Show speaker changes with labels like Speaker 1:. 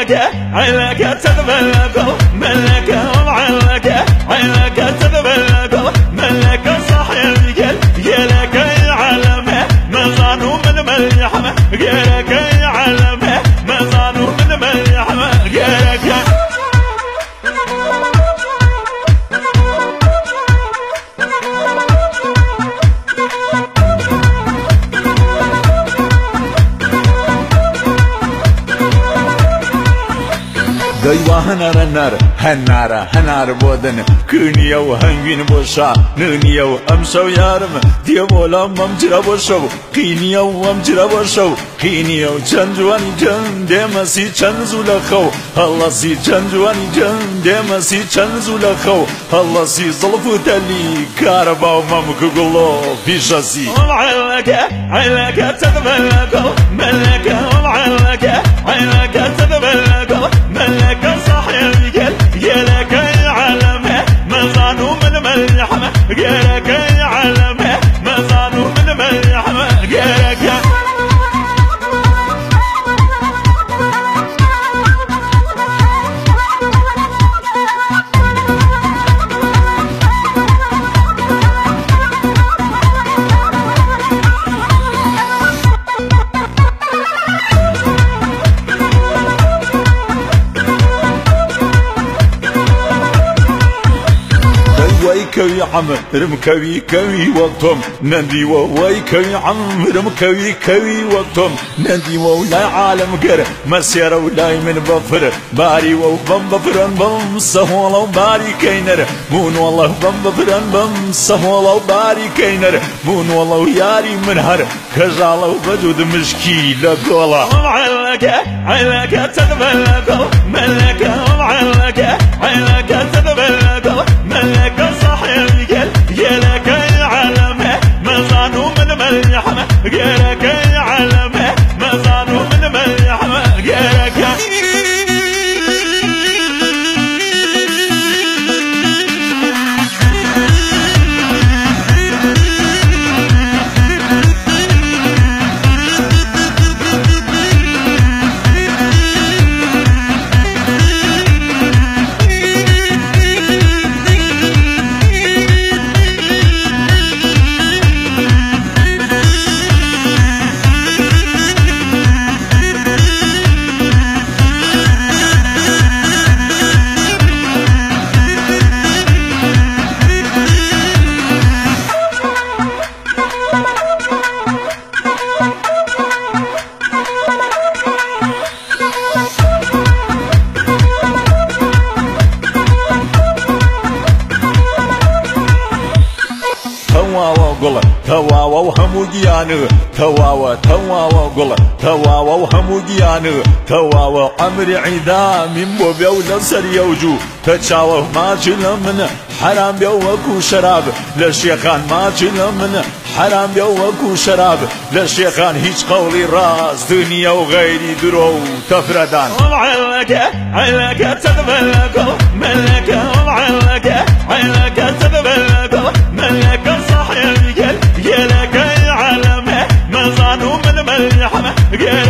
Speaker 1: وعلك عينك تتبلق ملك وعلك عينك تتبلق ملك صاحب يلك يعلم مزانو من مليحمه غيرك يعلم مزانو من مليحمه غيرك
Speaker 2: دايوا هنار بودن كنيو هنجين بوشا ننيو أمسو يارم ديولا ممجرا بوشو قينيو ممجرا بوشو قينيو چنجواني جن دمسي چنزو لخو الله سي چنجواني جن دمسي چنزو لخو الله سي ظلفو تلي كارباو ممكو قلو بيشاسي
Speaker 1: عينك تتبلق ملك وعلك عينك تتبلق ملك صاحب يلك يعلم مزانو من مليحمه غيرك يعلم مزانو من مليحمه غيرك
Speaker 2: كوي عمرم كوي وقتهم ندي وواي كوي عمرم كوي وقتهم ندي ولا عالم قر مسيرة ولا من بفر باري وبم بفرن بم سهولا وباري كينر مون والله بم بفرن بم سهولا وباري كينر مون والله ياري من هر كجالا وبجود مشكي لقولا
Speaker 1: عينك تتبلق ملك وعلك عينك تتبلق ملك صاحب يلك يعلم مزانو من مليحمه غيرك يعلم مزانو من مليحمه غيرك
Speaker 2: تواوا وهموديانو تواوا قول تواوا وهموديانو تواوا عمري عيدا من بوبيو لنسر يوجو تشاوه ما من حرام بيوكو شراب للشيخان ما من حرام بيوكو شراب للشيخان هيج قولي راس دنيا وغيري درو تفردان
Speaker 1: عينك تتبلق ملك وعلك عينك تتبلق ملك صاحب يلك يعلم مزانو من مليحمه